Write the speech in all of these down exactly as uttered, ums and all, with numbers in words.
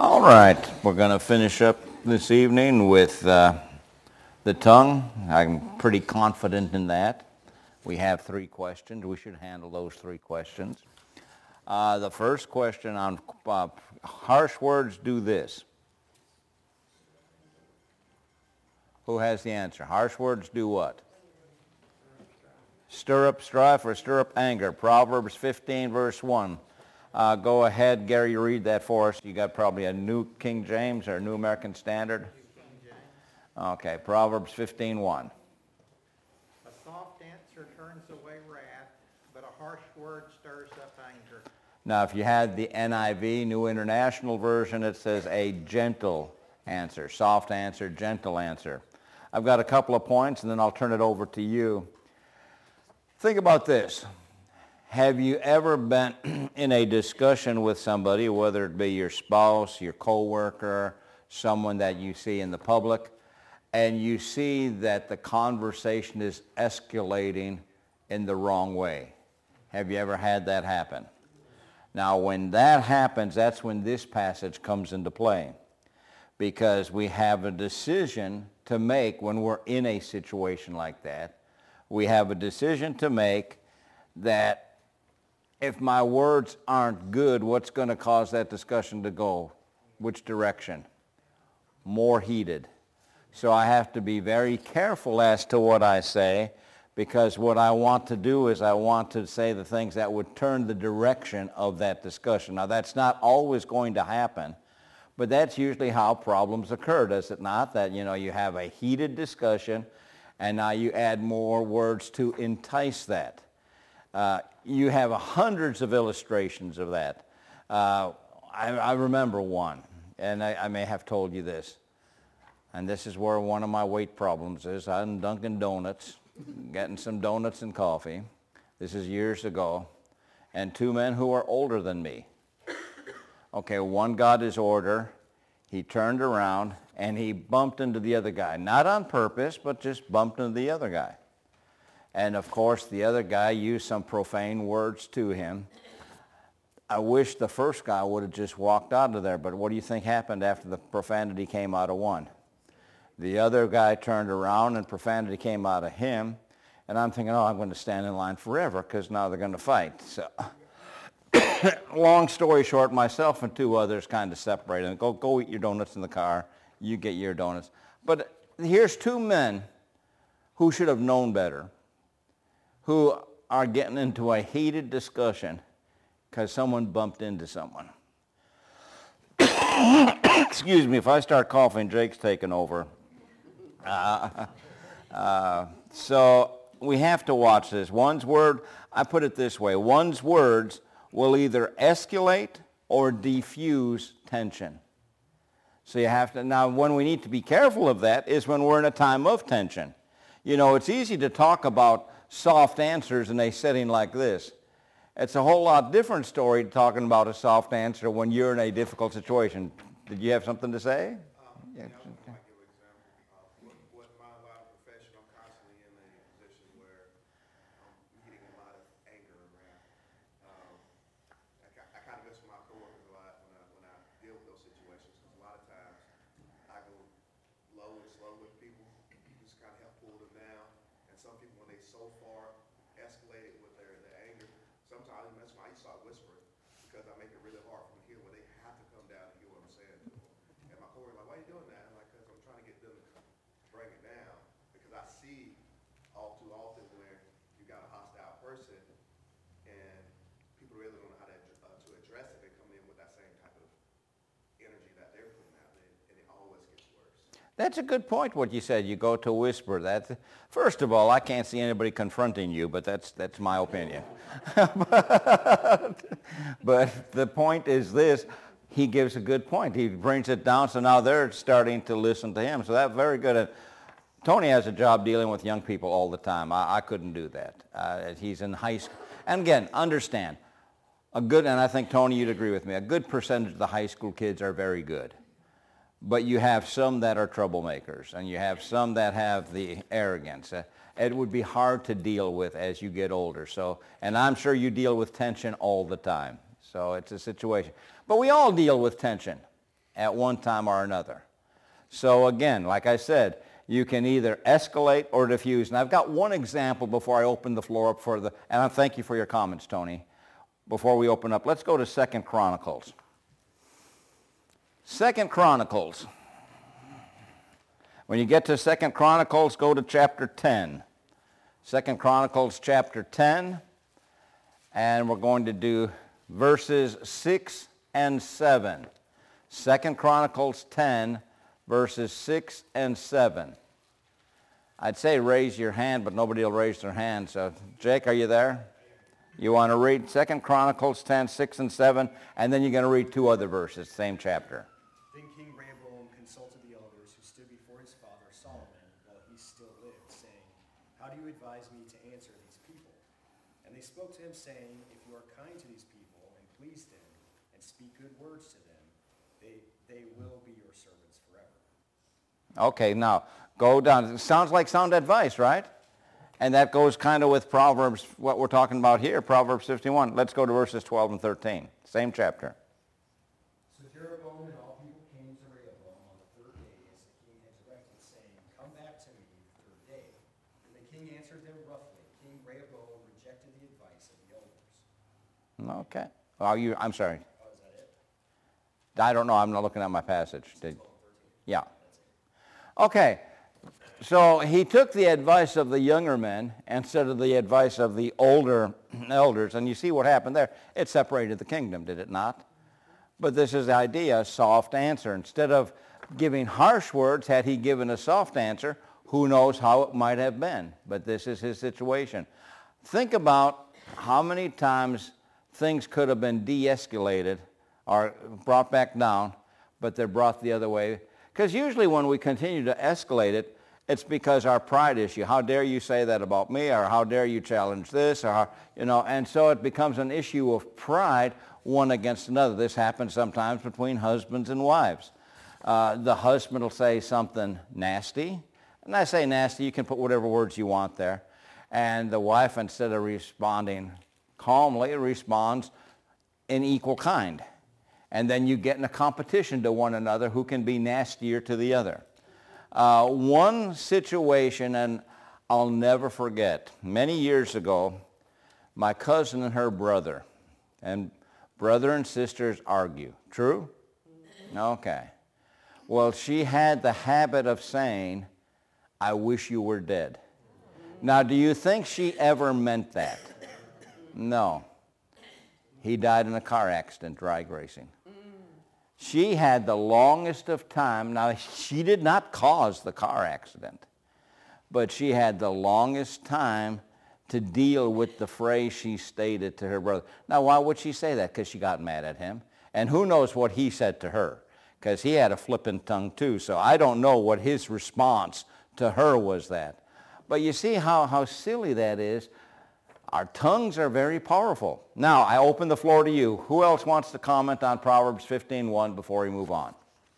All right, we're going to finish up this evening with uh, the tongue. I'm pretty confident in that. We have three questions. We should handle those three questions. Uh, the first question on uh, harsh words do this. Who has the answer? Harsh words do what? Stir up strife or stir up anger. Proverbs fifteen, verse one. Uh, go ahead, Gary, read that for us. You got probably a New King James or a New American Standard? Okay, Proverbs fifteen, one. A soft answer turns away wrath, but a harsh word stirs up anger. Now, if you had the N I V, New International Version, it says a gentle answer, soft answer, gentle answer. I've got a couple of points, and then I'll turn it over to you. Think about this. Have you ever been in a discussion with somebody, whether it be your spouse, your coworker, someone that you see in the public, and you see that the conversation is escalating in the wrong way? Have you ever had that happen? Now, when that happens, that's when this passage comes into play, because we have a decision to make when we're in a situation like that. We have a decision to make that if my words aren't good, what's going to cause that discussion to go? Which direction? More heated. So I have to be very careful as to what I say, because what I want to do is I want to say the things that would turn the direction of that discussion. Now, that's not always going to happen, but that's usually how problems occur, does it not? That, you know, you have a heated discussion, and now you add more words to entice that. Uh, you have hundreds of illustrations of that. Uh, I, I remember one, and I, I may have told you this, and this is where one of my weight problems is. I'm Dunkin' Donuts, getting some donuts and coffee. This is years ago, and two men who are older than me. Okay, one got his order. He turned around, and he bumped into the other guy. Not on purpose, but just bumped into the other guy. And, of course, the other guy used some profane words to him. I wish the first guy would have just walked out of there, but what do you think happened after the profanity came out of one? The other guy turned around and profanity came out of him, and I'm thinking, oh, I'm going to stand in line forever because now they're going to fight. So, long story short, myself and two others kind of separated. And go, go eat your donuts in the car. You get your donuts. But here's two men who should have known better, who are getting into a heated discussion because someone bumped into someone. Excuse me, if I start coughing, Jake's taking over. Uh, uh, so we have to watch this. One's word, I put it this way, one's words will either escalate or diffuse tension. So you have to, now when we need to be careful of that is when we're in a time of tension. You know, it's easy to talk about soft answers in a setting like this. It's a whole lot different story talking about a soft answer when you're in a difficult situation. Did you have something to say? Um, yeah, I would like to give an example. Uh, what, what my line of profession, I'm constantly in a position where I'm getting a lot of anger around. Um, I, I kind of miss my coworkers a lot when I when I deal with those situations, because a lot of times I go low and slow with people, just kind of help pull them down. And some people, when they so far escalated with their, their anger, sometimes that's why I start whispering, because I make it really hard for them to hear when they have to come down and hear what I'm saying to them. And my coworker's like, why are you doing that? I'm like, because I'm trying to get them to bring it down, because I see all too often where you got a hostile person and people really don't know how to, uh, to address it. They come in with that same type of energy that they're putting out there, and it always gets worse. That's a good point, what you said. You go to whisper. That's, first of all, I can't see anybody confronting you, but that's, that's my opinion. but, but the point is this. He gives a good point. He brings it down, so now they're starting to listen to him. So that's very good. Tony has a job dealing with young people all the time. I, I couldn't do that. Uh, he's in high school. And again, understand, a good, and I think, Tony, you'd agree with me, a good percentage of the high school kids are very good. But you have some that are troublemakers, and you have some that have the arrogance. Uh, it would be hard to deal with as you get older. So, and I'm sure you deal with tension all the time. So it's a situation. But we all deal with tension. at one time or another. So again, like I said, you can either escalate or diffuse. And I've got one example before I open the floor up for the, and I thank you for your comments, Tony. Before we open up, let's go to Second Chronicles. Second Chronicles. When you get to Second Chronicles, go to chapter ten. Second Chronicles chapter ten, and we're going to do verses six and seven. Second Chronicles ten, verses six and seven. I'd say raise your hand, but nobody will raise their hand. So, Jake, are you there? You want to read Second Chronicles ten, six and seven, and then you're going to read two other verses, same chapter. Then King Rehoboam consulted the elders who stood before his father Solomon while he still lived, saying, "How do you advise me to answer these people?" And they spoke to him, saying, "If you are kind to these people and please them and speak good words to them, they, they will be your servants forever." Okay, now, go down. It sounds like sound advice, right? And that goes kind of with Proverbs, what we're talking about here, Proverbs fifty-one. Let's go to verses twelve and thirteen. Same chapter. So Jeroboam and all people came to Rehoboam on the third day as the king had directed, saying, "Come back to me the third day." And the king answered them roughly. King Rehoboam rejected the advice of the elders. Okay. Oh, you, I'm sorry. Oh, is that it? I don't know. I'm not looking at my passage. Did, yeah. Okay. So he took the advice of the younger men instead of the advice of the older elders. And you see what happened there. It separated the kingdom, did it not? But this is the idea, a soft answer. Instead of giving harsh words, had he given a soft answer, who knows how it might have been. But this is his situation. Think about how many times things could have been de-escalated or brought back down, but they're brought the other way. Because usually when we continue to escalate it, it's because our pride issue. How dare you say that about me, or how dare you challenge this, or how, you know, and so it becomes an issue of pride, one against another. This happens sometimes between husbands and wives. Uh, the husband will say something nasty, and I say nasty, you can put whatever words you want there, and the wife, instead of responding calmly, responds in equal kind. And then you get in a competition to one another who can be nastier to the other. Uh, one situation, and I'll never forget, many years ago, my cousin and her brother, and brother and sisters argue. True? Okay. Well, she had the habit of saying, "I wish you were dead." Now, do you think she ever meant that? No. He died in a car accident, drag racing. She had the longest of time. Now, she did not cause the car accident, but she had the longest time to deal with the phrase she stated to her brother. Now, why would she say that? Because she got mad at him. And who knows what he said to her, because he had a flippant tongue too. So I don't know what his response to her was that. But you see how, how silly that is. Our tongues are very powerful. Now, I open the floor to you. Who else wants to comment on Proverbs fifteen one before we move on?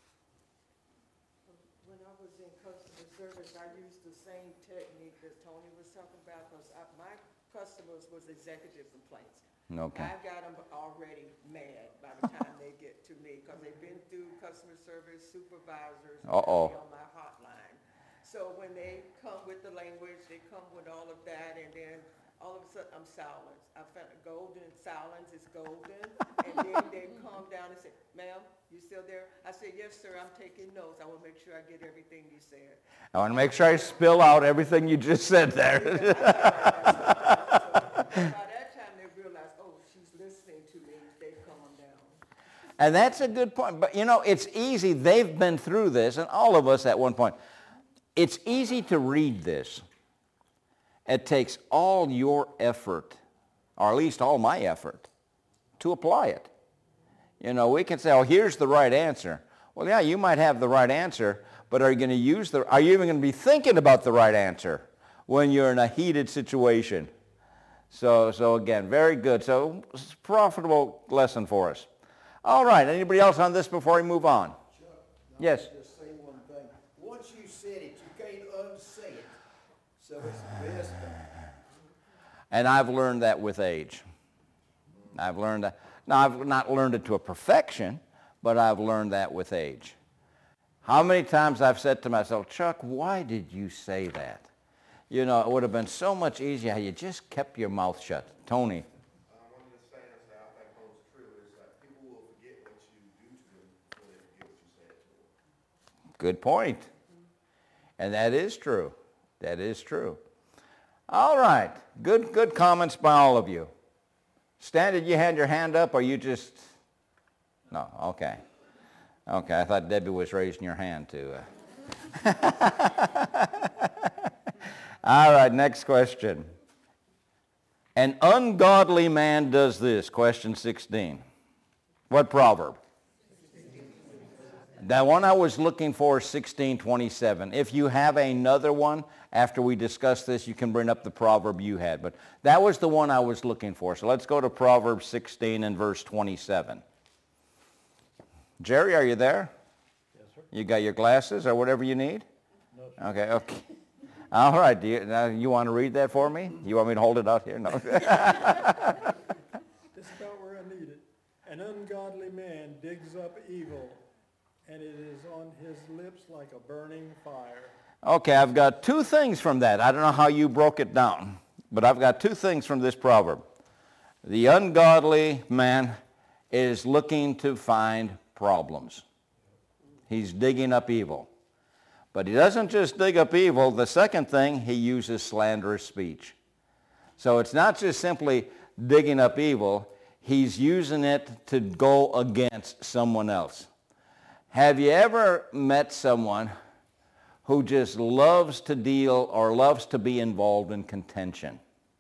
When I was in customer service, I used the same technique that Tony was talking about, because my customers was executive complaints. Okay. I got them already mad by the time they get to me, because they've been through customer service supervisors and Uh-oh. on my hotline. So when they come with the language, they come with all of that, and then all of a sudden I'm silent. I found golden silence is golden, and then they calm down and say, "Ma'am, you still there?" I said, "Yes, sir, I'm taking notes. I will make sure I get everything you said." I want to make sure I spill out everything you just said there. So by that time they realize, oh, she's listening to me. They calm down. And that's a good point. But, you know, it's easy. They've been through this, and all of us at one point. It's easy to read this. It takes all your effort, or at least all my effort, to apply it. You know, we can say, oh, here's the right answer. Well, yeah, you might have the right answer, but are you going to use the, are you even going to be thinking about the right answer when you're in a heated situation? So, so again, very good. So it's a profitable lesson for us. All right, anybody else on this before we move on? Chuck, Yes. Just say one thing. Once you said it, you can't unsay it. So it's best. And I've learned that with age. I've learned that. Now, I've not learned it to a perfection, but I've learned that with age. How many times I've said to myself, Chuck, why did you say that? You know, it would have been so much easier had you just kept your mouth shut. Tony. Uh, one of the sayings that I think holds true is that people will forget what you do to them before they forget what you said to them. Good point. And that is true. That is true. All right. Good, good comments by all of you. Stan, did you have your hand up or you just... No, okay. Okay, I thought Debbie was raising your hand too. All right, next question. An ungodly man does this, question sixteen. What proverb? The one I was looking for is sixteen twenty-seven. If you have another one, after we discuss this, you can bring up the proverb you had. But that was the one I was looking for. So let's go to Proverbs sixteen and verse twenty-seven. Jerry, are you there? Yes, sir. You got your glasses or whatever you need? No, sir. Okay, okay. All right, do you, now you want to read that for me? You want me to hold it out here? No. This is about where I need it. An ungodly man digs up evil, and it is on his lips like a burning fire. Okay, I've got two things from that. I don't know how you broke it down, but I've got two things from this proverb. The ungodly man is looking to find problems. He's digging up evil. But he doesn't just dig up evil. The second thing, he uses slanderous speech. So it's not just simply digging up evil. He's using it to go against someone else. Have you ever met someone who just loves to deal or loves to be involved in contention?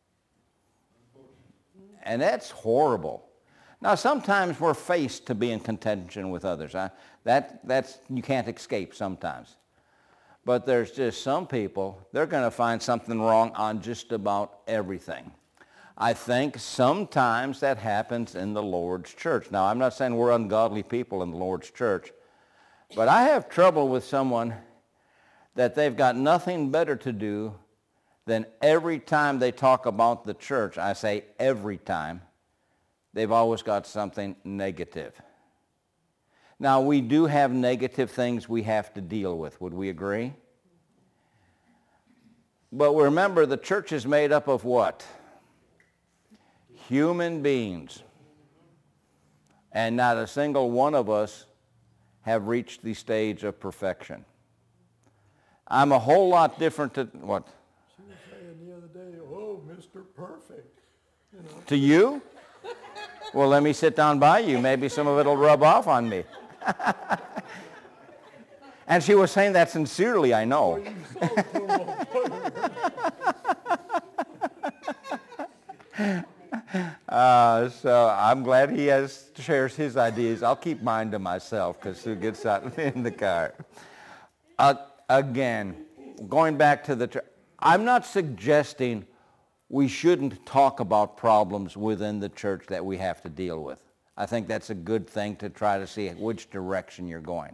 And that's horrible. Now, sometimes we're faced to be in contention with others. Huh? That, that's, you can't escape sometimes. But there's just some people, they're going to find something wrong on just about everything. I think sometimes that happens in the Lord's church. Now, I'm not saying we're ungodly people in the Lord's church, but I have trouble with someone that they've got nothing better to do than every time they talk about the church, I say every time, they've always got something negative. Now, we do have negative things we have to deal with. Would we agree? But remember, the church is made up of what? Human beings. And not a single one of us have reached the stage of perfection. I'm a whole lot different to what? She was saying the other day, oh, Mister Perfect. You know. To you? Well, let me sit down by you. Maybe some of it will rub off on me. And she was saying that sincerely, I know. uh, so I'm glad he has shares his ideas. I'll keep mine to myself because Sue gets out in the car. Uh, again, going back to the, I'm not suggesting we shouldn't talk about problems within the church that we have to deal with. I think that's a good thing to try to see which direction you're going.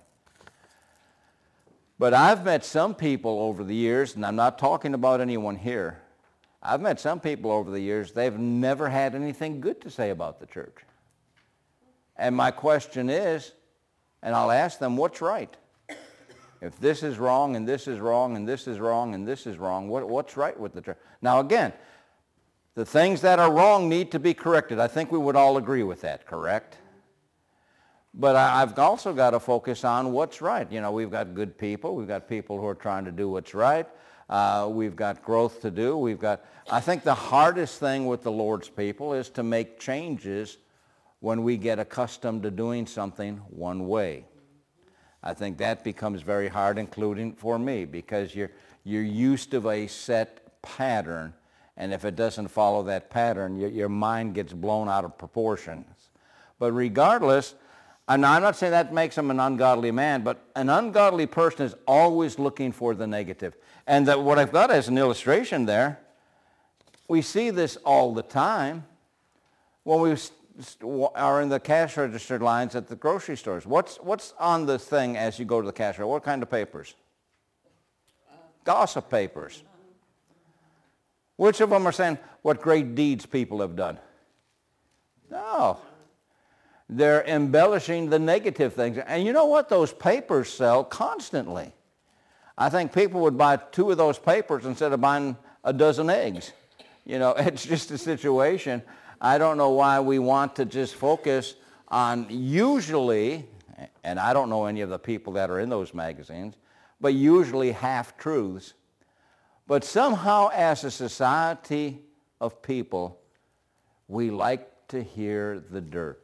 But I've met some people over the years, and I'm not talking about anyone here. I've met some people over the years, they've never had anything good to say about the church. And my question is, and I'll ask them, what's right? If this is wrong, and this is wrong, and this is wrong, and this is wrong, what, what's right with the church? Now again, the things that are wrong need to be corrected. I think we would all agree with that, correct? But I've also got to focus on what's right. You know, we've got good people. We've got people who are trying to do what's right. Uh, we've got growth to do. We've got, I think the hardest thing with the Lord's people is to make changes when we get accustomed to doing something one way. I think that becomes very hard, including for me, because you're, you're used to a set pattern. And if it doesn't follow that pattern, your, your mind gets blown out of proportions. But regardless, and I'm not saying that makes him an ungodly man, but an ungodly person is always looking for the negative. And that what I've got as an illustration there, we see this all the time when we are in the cash register lines at the grocery stores. What's, what's on the thing as you go to the cash register? What kind of papers? Gossip papers. Which of them are saying what great deeds people have done? No. They're embellishing the negative things. And you know what? Those papers sell constantly. I think people would buy two of those papers instead of buying a dozen eggs. You know, it's just a situation. I don't know why we want to just focus on usually, and I don't know any of the people that are in those magazines, but usually half-truths. But somehow as a society of people, we like to hear the dirt.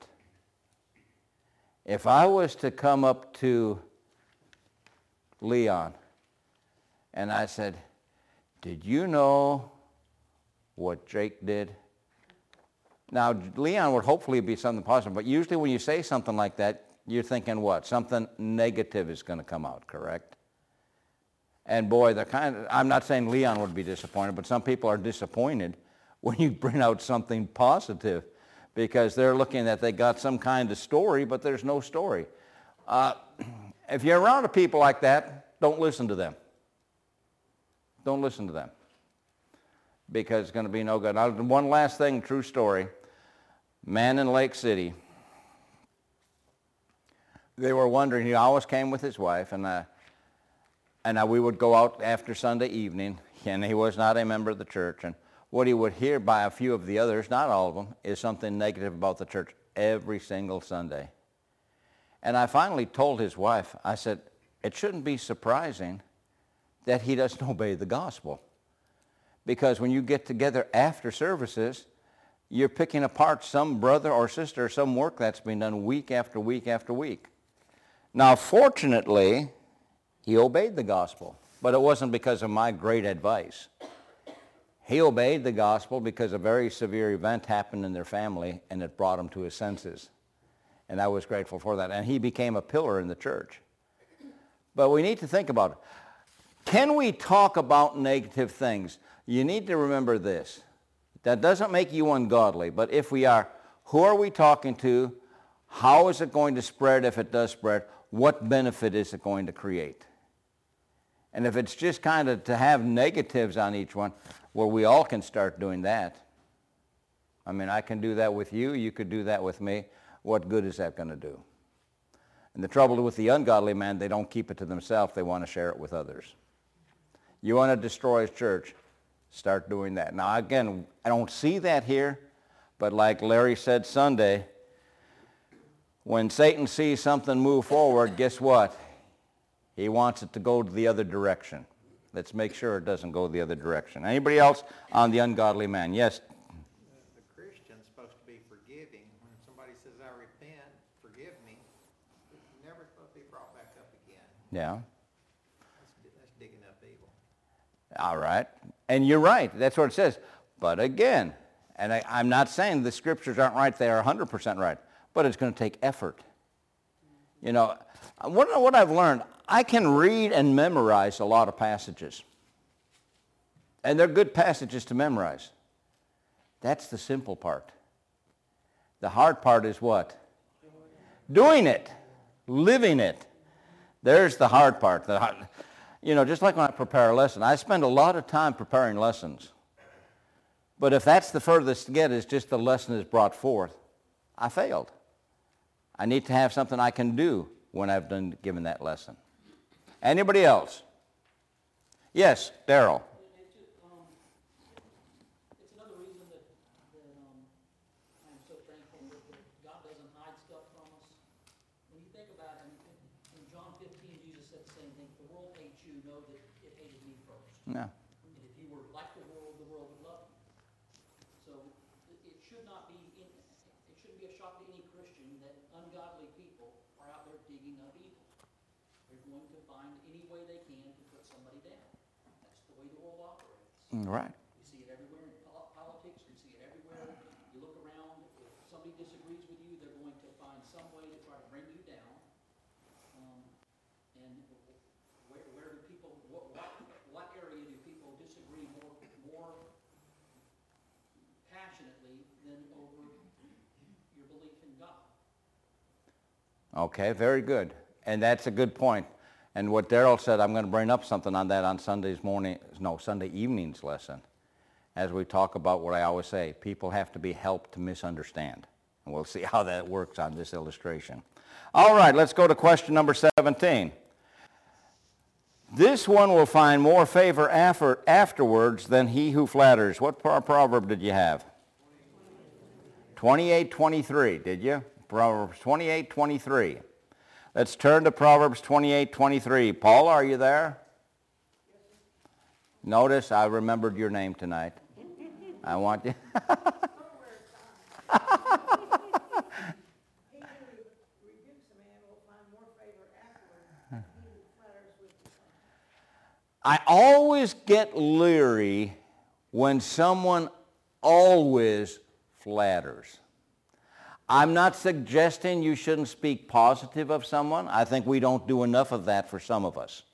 If I was to come up to Leon and I said, did you know what Jake did? Now, Leon would hopefully be something positive, but usually when you say something like that, you're thinking what? Something negative is going to come out, correct? And boy, the kind of, I'm not saying Leon would be disappointed, but some people are disappointed when you bring out something positive because they're looking that they got some kind of story, but there's no story. Uh, if you're around people like that, don't listen to them. Don't listen to them because it's going to be no good. Now, one last thing, true story. Man in Lake City, they were wondering, he always came with his wife, and uh, and uh, we would go out after Sunday evening, and he was not a member of the church, and what he would hear by a few of the others, not all of them, is something negative about the church every single Sunday. And I finally told his wife, I said, it shouldn't be surprising that he doesn't obey the gospel. Because when you get together after services, you're picking apart some brother or sister or some work that's been done week after week after week. Now, fortunately, he obeyed the gospel, but it wasn't because of my great advice. He obeyed the gospel because a very severe event happened in their family, and it brought him to his senses. And I was grateful for that. And he became a pillar in the church. But we need to think about it. Can we talk about negative things? You need to remember this. That doesn't make you ungodly, but if we are, who are we talking to? How is it going to spread if it does spread? What benefit is it going to create? And if it's just kind of to have negatives on each one, well, we all can start doing that. I mean, I can do that with you. You could do that with me. What good is that going to do? And the trouble with the ungodly man, they don't keep it to themselves. They want to share it with others. You want to destroy his church? Start doing that. Now, again, I don't see that here, but like Larry said Sunday, when Satan sees something move forward, guess what? He wants it to go the other direction. Let's make sure it doesn't go the other direction. Anybody else on the ungodly man? Yes? The Christian's supposed to be forgiving. When somebody says, I repent, forgive me, it's never supposed to be brought back up again. Yeah. That's, that's digging up evil. All right. And you're right. That's what it says. But again, and I, I'm not saying the scriptures aren't right. They are one hundred percent right. But it's going to take effort. You know, what, what I've learned, I can read and memorize a lot of passages. And they're good passages to memorize. That's the simple part. The hard part is what? Doing it. Living it. There's the hard part. The hard, you know, just like when I prepare a lesson, I spend a lot of time preparing lessons. But if that's the furthest to get is just the lesson is brought forth, I failed. I need to have something I can do when I've done given that lesson. Anybody else? Yes, Daryl. It's just, um, it's another reason that, that um, I'm so thankful that that God doesn't hide stuff from us. When you think about it, in, in John fifteen, Jesus said the same thing. If the world hates you, know that it hated me first. No. And if you were like the world, the world would love you. So it, it should not be, in, it shouldn't be a shock to any Christian that ungodly people are out there digging up evil. They're going to find any way they can to put somebody down. That's the way the world operates. Right. You see it everywhere in pol- politics, you see it everywhere. You look around, if somebody disagrees with you, they're going to find some way to try to bring you down. Um, and where, where do people, what, what, what area do people disagree more, more passionately than over your belief in God? Okay, very good. And that's a good point. And what Daryl said, I'm going to bring up something on that on Sunday's morning, no, Sunday evening's lesson, as we talk about what I always say, people have to be helped to misunderstand. And we'll see how that works on this illustration. All right, let's go to question number seventeen. This one will find more favor after, afterwards than he who flatters. What pro- proverb did you have? twenty-eight twenty-three, did you? Proverbs twenty-eight twenty-three. Let's turn to Proverbs twenty-eight twenty-three. Paul, are you there? Notice I remembered your name tonight. I want you. I always get leery when someone always flatters. I'm not suggesting you shouldn't speak positive of someone. I think we don't do enough of that for some of us.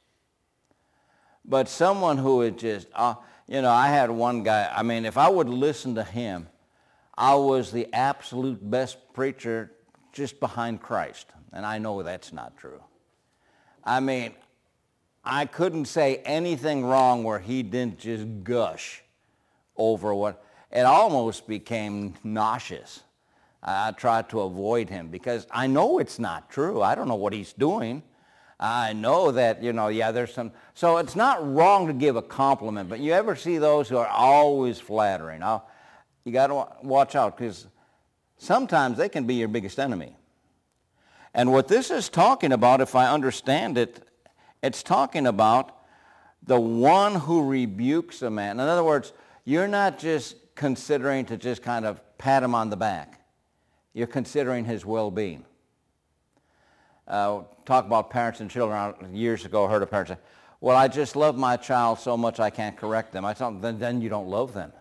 But someone who is just, uh, you know, I had one guy, I mean, if I would listen to him, I was the absolute best preacher just behind Christ. And I know that's not true. I mean, I couldn't say anything wrong where he didn't just gush over what, it almost became nauseous. I tried to avoid him because I know it's not true. I don't know what he's doing. I know that, you know, yeah, there's some, so it's not wrong to give a compliment, but you ever see those who are always flattering? I'll, you got to watch out because sometimes they can be your biggest enemy. And what this is talking about, if I understand it, it's talking about the one who rebukes a man. In other words, you're not just considering to just kind of pat him on the back. You're considering his well-being. Uh, talk about parents and children. Years ago, I heard a parent say, well, I just love my child so much I can't correct them. I thought, then, then you don't love them.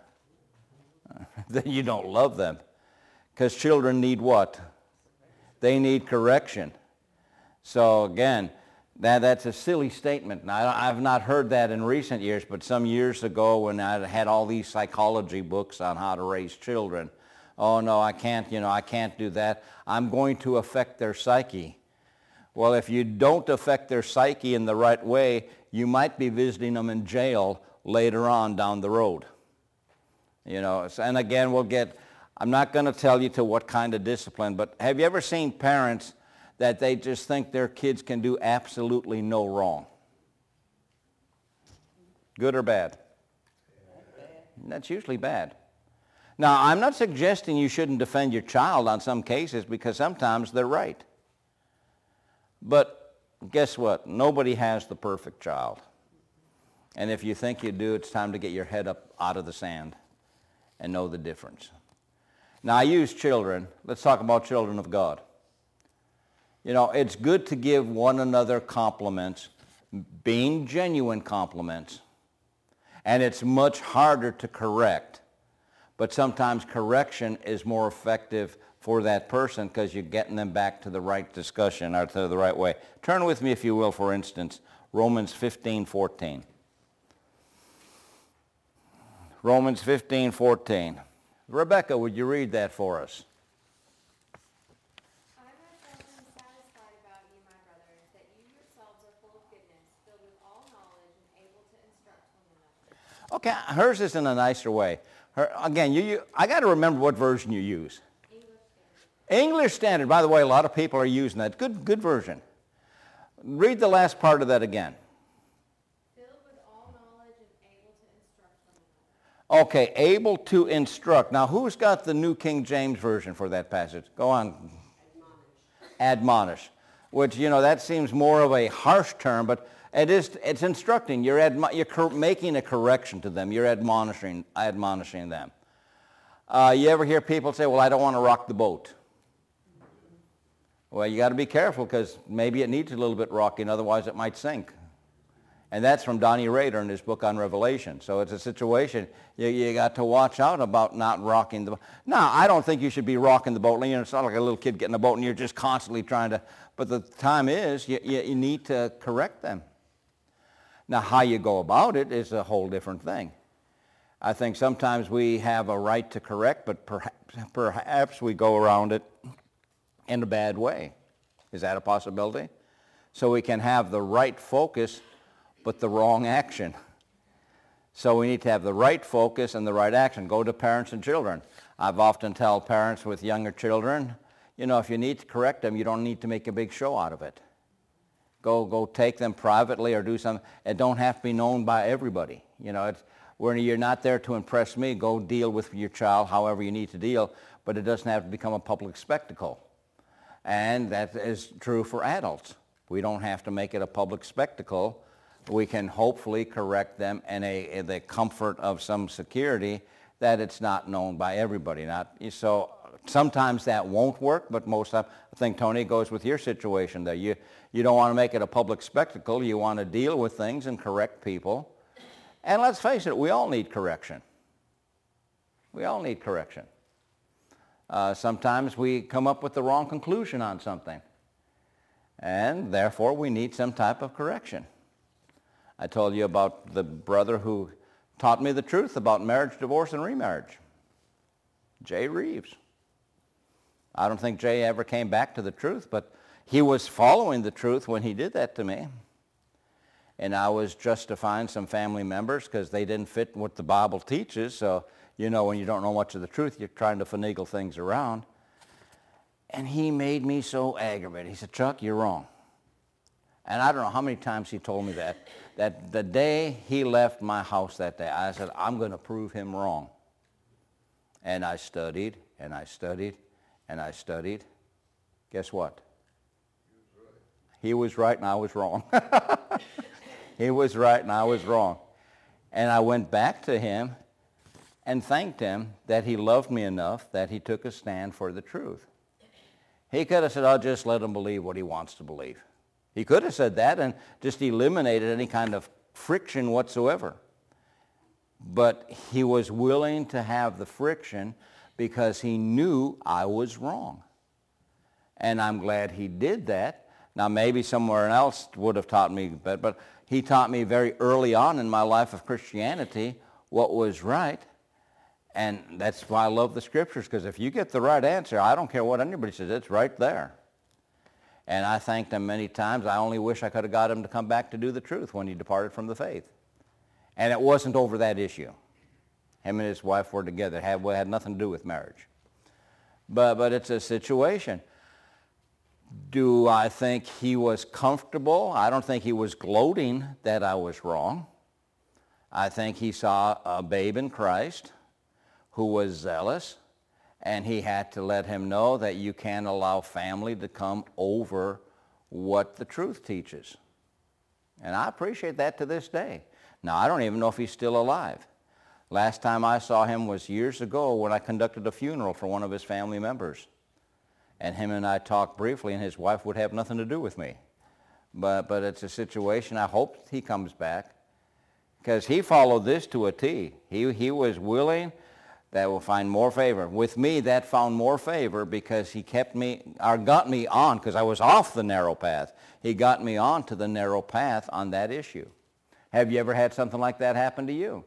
Then you don't love them. Because children need what? They need correction. So again, that, that's a silly statement. Now, I, I've not heard that in recent years, but some years ago when I had all these psychology books on how to raise children, oh no, I can't, you know, I can't do that. I'm going to affect their psyche. Well, if you don't affect their psyche in the right way, you might be visiting them in jail later on down the road. You know, and again, we'll get, I'm not going to tell you to what kind of discipline, but have you ever seen parents that they just think their kids can do absolutely no wrong? Good or bad? That's usually bad. Now, I'm not suggesting you shouldn't defend your child on some cases because sometimes they're right. But guess what? Nobody has the perfect child. And if you think you do, it's time to get your head up out of the sand and know the difference. Now, I use children. Let's talk about children of God. You know, it's good to give one another compliments, being genuine compliments, and it's much harder to correct. But sometimes correction is more effective for that person because you're getting them back to the right discussion or to the right way. Turn with me, if you will, for instance, Romans fifteen fourteen. Romans fifteen fourteen. Rebecca, would you read that for us? I myself am satisfied about you, my brothers, that you yourselves are full of goodness, filled with all knowledge, and able to instruct one another. Okay, hers is in a nicer way. Her, again, you, you, I got to remember what version you use. English Standard. English Standard. By the way, a lot of people are using that. Good, good version. Read the last part of that again. Filled with all knowledge and able to instruct one another. Okay, able to instruct. Now, who's got the New King James Version for that passage? Go on. Admonish. Admonish. Which, you know, that seems more of a harsh term, but it is, it's instructing. You're, admo- you're cor- making a correction to them. You're admonishing, admonishing them. Uh, you ever hear people say, well, I don't want to rock the boat? Well, you got to be careful because maybe it needs a little bit rocking, otherwise it might sink. And that's from Donnie Rader in his book on Revelation. So it's a situation you, you got to watch out about not rocking the boat. Now, I don't think you should be rocking the boat. You know, it's not like a little kid getting a boat and you're just constantly trying to, but the time is you, you, you need to correct them. Now, how you go about it is a whole different thing. I think sometimes we have a right to correct, but perhaps, perhaps we go around it in a bad way. Is that a possibility? So we can have the right focus, but the wrong action. So we need to have the right focus and the right action. Go to parents and children. I've often tell parents with younger children, you know, if you need to correct them, you don't need to make a big show out of it. Go go take them privately or do something. It don't have to be known by everybody. You know, it's, when you're not there to impress me, go deal with your child however you need to deal, but it doesn't have to become a public spectacle. And that is true for adults. We don't have to make it a public spectacle. We can hopefully correct them in, a, in the comfort of some security that it's not known by everybody. Not, so sometimes that won't work, but most of the time, I think, Tony, goes with your situation there. You, you don't want to make it a public spectacle. You want to deal with things and correct people. And let's face it, we all need correction. We all need correction. Uh, sometimes we come up with the wrong conclusion on something. And therefore, we need some type of correction. I told you about the brother who taught me the truth about marriage, divorce, and remarriage. Jay Reeves. I don't think Jay ever came back to the truth, but he was following the truth when he did that to me. And I was justifying some family members because they didn't fit what the Bible teaches. So, you know, when you don't know much of the truth, you're trying to finagle things around. And he made me so aggravated. He said, Chuck, you're wrong. And I don't know how many times he told me that. That the day he left my house that day, I said, I'm going to prove him wrong. And I studied, and I studied, and I studied. Guess what? He was right, and I was wrong. He was right, and I was wrong. And I went back to him and thanked him that he loved me enough that he took a stand for the truth. He could have said, I'll just let him believe what he wants to believe. He could have said that and just eliminated any kind of friction whatsoever. But he was willing to have the friction because he knew I was wrong. And I'm glad he did that. Now, maybe somewhere else would have taught me, but, but he taught me very early on in my life of Christianity what was right. And that's why I love the Scriptures, because if you get the right answer, I don't care what anybody says, it's right there. And I thanked him many times. I only wish I could have got him to come back to do the truth when he departed from the faith. And it wasn't over that issue. Him and his wife were together. It had, it had nothing to do with marriage. But, but it's a situation. Do I think he was comfortable? I don't think he was gloating that I was wrong. I think he saw a babe in Christ who was zealous, and he had to let him know that you can't allow family to come over what the truth teaches. And I appreciate that to this day. Now, I don't even know if he's still alive. Last time I saw him was years ago when I conducted a funeral for one of his family members. And him and I talked briefly, and his wife would have nothing to do with me. But, but it's a situation, I hope he comes back, because he followed this to a T. He, he was willing. That will find more favor. With me, that found more favor because he kept me, or got me on, because I was off the narrow path. He got me on to the narrow path on that issue. Have you ever had something like that happen to you?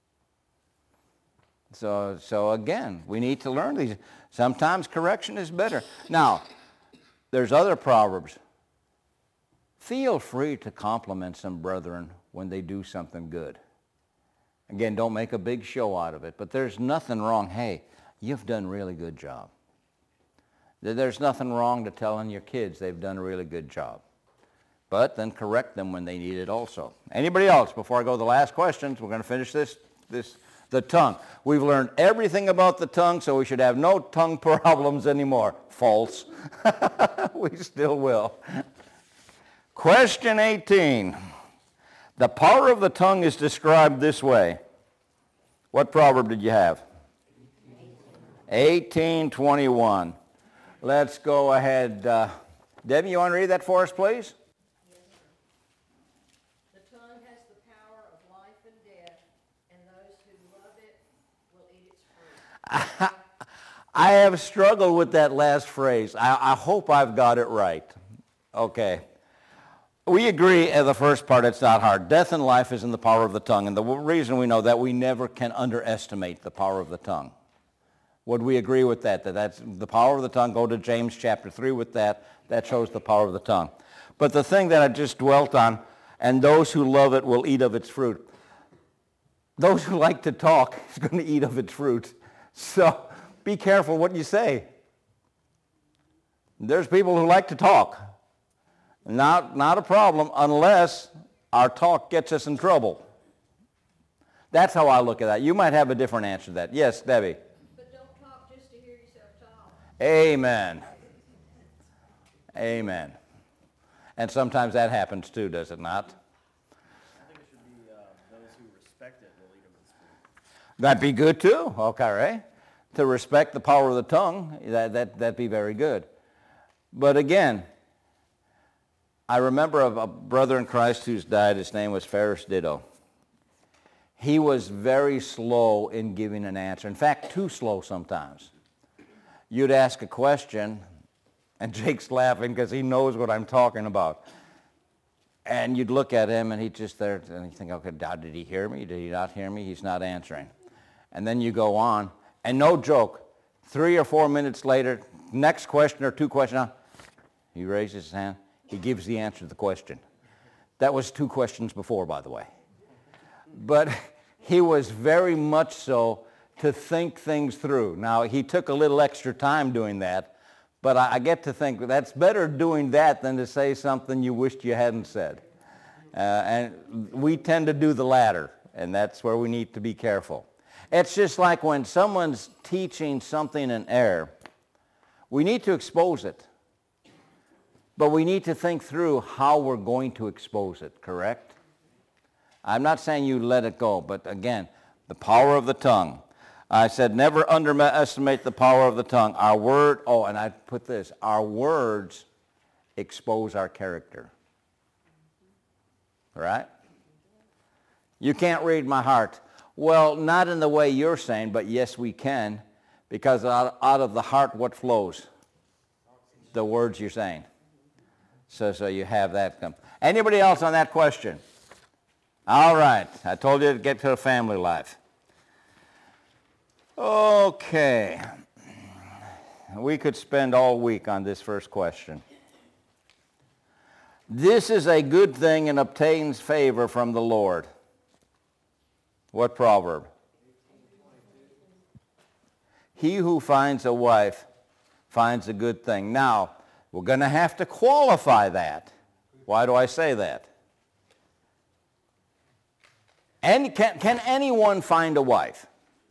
So, so again, we need to learn these. Sometimes correction is better. Now, there's other proverbs. Feel free to compliment some brethren when they do something good. Again, don't make a big show out of it, but there's nothing wrong. Hey, you've done a really good job. There's nothing wrong to telling your kids they've done a really good job. But then correct them when they need it also. Anybody else? Before I go to the last questions, we're going to finish this, this, the tongue. We've learned everything about the tongue, so we should have no tongue problems anymore. False. We still will. Question eighteen. The power of the tongue is described this way. What proverb did you have? eighteen twenty-one. Let's go ahead. Uh, Debbie, you want to read that for us, please? The tongue has the power of life and death, and those who love it will eat its fruit. I have struggled with that last phrase. I, I hope I've got it right. Okay. We agree in the first part, it's not hard. Death and life is in the power of the tongue. And the reason we know that, we never can underestimate the power of the tongue. Would we agree with that? That that's the power of the tongue? Go to James chapter three with that. That shows the power of the tongue. But the thing that I just dwelt on, and those who love it will eat of its fruit. Those who like to talk is going to eat of its fruit. So be careful what you say. There's people who like to talk. Not, not a problem unless our talk gets us in trouble. That's how I look at that. You might have a different answer to that. Yes, Debbie. But don't talk just to hear yourself talk. Amen. Amen. And sometimes that happens too, does it not? I think it should be uh, those who respect it will lead them in spirit. That'd be good too, okay, right? To respect the power of the tongue, that, that, that'd be very good. But again, I remember of a brother in Christ who's died. His name was Ferris Ditto. He was very slow in giving an answer. In fact, too slow sometimes. You'd ask a question, and Jake's laughing because he knows what I'm talking about. And you'd look at him, and he'd just there, and you think, okay, did he hear me? Did he not hear me? He's not answering. And then you go on, and no joke, three or four minutes later, next question or two questions, he raises his hand. He gives the answer to the question. That was two questions before, by the way. But he was very much so to think things through. Now, he took a little extra time doing that, but I, I get to think that's better doing that than to say something you wished you hadn't said. Uh, and we tend to do the latter, and that's where we need to be careful. It's just like when someone's teaching something in error, we need to expose it. But we need to think through how we're going to expose it, correct? I'm not saying you let it go, but again, the power of the tongue. I said never underestimate the power of the tongue. Our word, oh, and I put this, our words expose our character. Right? You can't read my heart. Well, not in the way you're saying, but yes, we can, because out, out of the heart, what flows? The words you're saying. So, so you have that come. Anybody else on that question? All right. I told you to get to the family life. Okay. We could spend all week on this first question. This is a good thing and obtains favor from the Lord. What proverb? He who finds a wife finds a good thing. Now, we're going to have to qualify that. Why do I say that? And can, can anyone find a wife?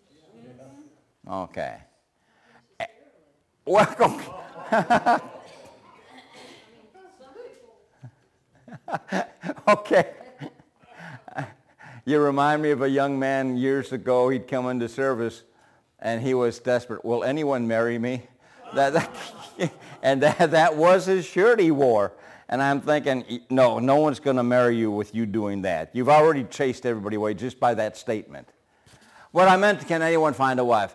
Okay. Welcome. Okay. You remind me of a young man years ago. He'd come into service, and he was desperate. Will anyone marry me? That, that, and that, that was his shirt he wore. And I'm thinking, no, no one's going to marry you with you doing that. You've already chased everybody away just by that statement. What I meant, can anyone find a wife?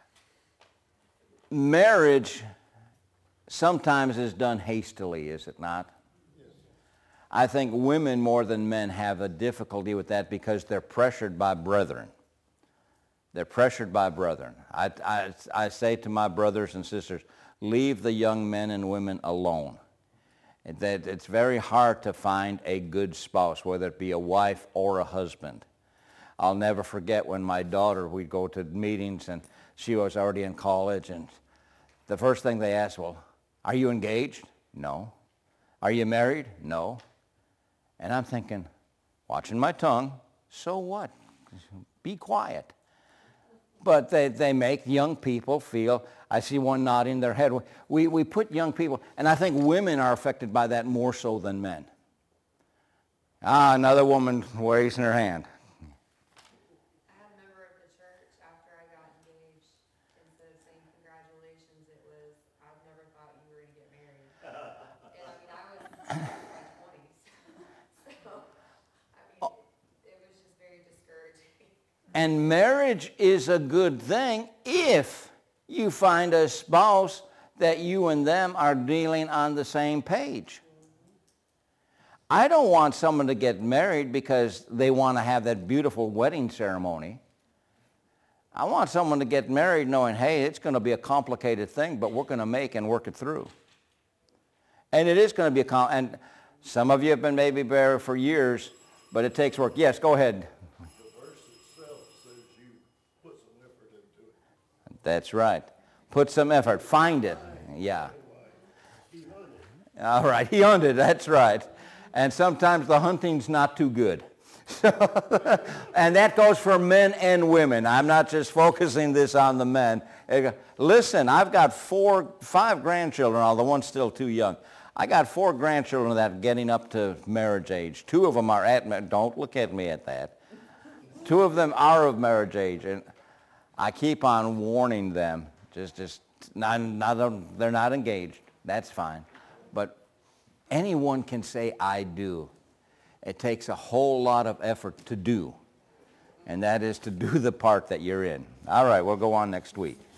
Marriage sometimes is done hastily, is it not? I think women more than men have a difficulty with that because they're pressured by brethren. They're pressured by brethren. I, I, I say to my brothers and sisters, leave the young men and women alone. That it's very hard to find a good spouse, whether it be a wife or a husband. I'll never forget when my daughter, we'd go to meetings and she was already in college, and the first thing they asked, well, are you engaged? No. Are you married? No. And I'm thinking, watching my tongue, so what? Be quiet. But they, they make young people feel, I see one nodding their head. We, we put young people, and I think women are affected by that more so than men. Ah, another woman raising her hand. I had a member of the church after I got engaged and said, saying congratulations, it was, I've never thought you were going to get married. And I mean, I was in my twenties. So, I mean, it was just very discouraging. And marriage is a good thing if you find a spouse that you and them are dealing on the same page. I don't want someone to get married because they want to have that beautiful wedding ceremony. I want someone to get married knowing, hey, it's going to be a complicated thing, but we're going to make and work it through. And it is going to be a, com- and some of you have been maybe married for years, but it takes work. Yes, go ahead. The verse itself says you put some effort into it. That's right. Put some effort. Find it. Yeah. All right. He hunted. That's right. And sometimes the hunting's not too good. And that goes for men and women. I'm not just focusing this on the men. Listen, I've got four, five grandchildren, although one's still too young. I got four grandchildren that are getting up to marriage age. Two of them are at, don't look at me at that. Two of them are of marriage age, and I keep on warning them. Just, just, not, not, they're not engaged. That's fine. But anyone can say, I do. It takes a whole lot of effort to do, and that is to do the part that you're in. All right, we'll go on next week.